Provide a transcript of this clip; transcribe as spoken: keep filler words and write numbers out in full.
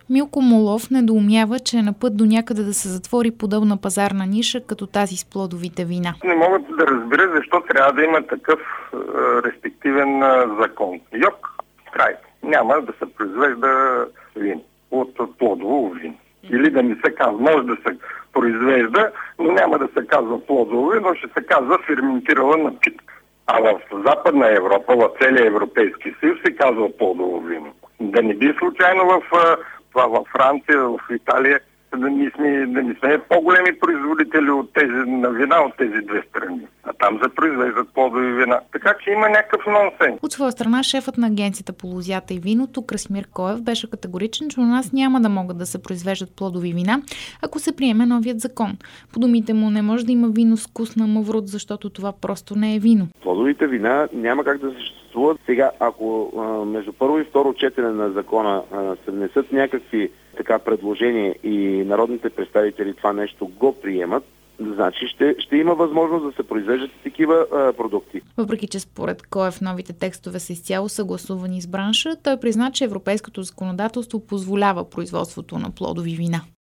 Милко Молов недоумява, че е на път до някъде да се затвори подобна пазарна ниша, като тази с плодовите вина. Не мога да разбера защо трябва да има такъв е, рестриктивен е, закон. Йок, край. Няма да се произвежда вин от плодово вино. Или да не се казва, може да се произвежда, но няма да се казва плодово вино, ще се казва ферментирала напитка. А в Западна Европа, в целия Европейски съюз се казва плодово вино. Да не би случайно в, това, във Франция, в Италия, да не сме, да не сме по-големи производители от тези, на вина от тези две страни. А там се произвеждат плодови вина. Така че има някакъв нонсенс. От своя страна, шефът на Агенцията по лозята и виното Красимир Коев беше категоричен, че у нас няма да могат да се произвеждат плодови вина, ако се приеме новият закон. По думите му, не може да има вино с вкус на маврут, защото това просто не е вино. Плодовите вина няма как да съществуват. Сега, ако а, между първо и второ четене на закона а, се внесат някакви така предложения и народните представители това нещо го приемат, значи ще, ще има възможност да се произвеждат такива а, продукти. Въпреки че според Коев новите текстове са изцяло съгласувани с бранша, той призна, че европейското законодателство позволява производството на плодови вина.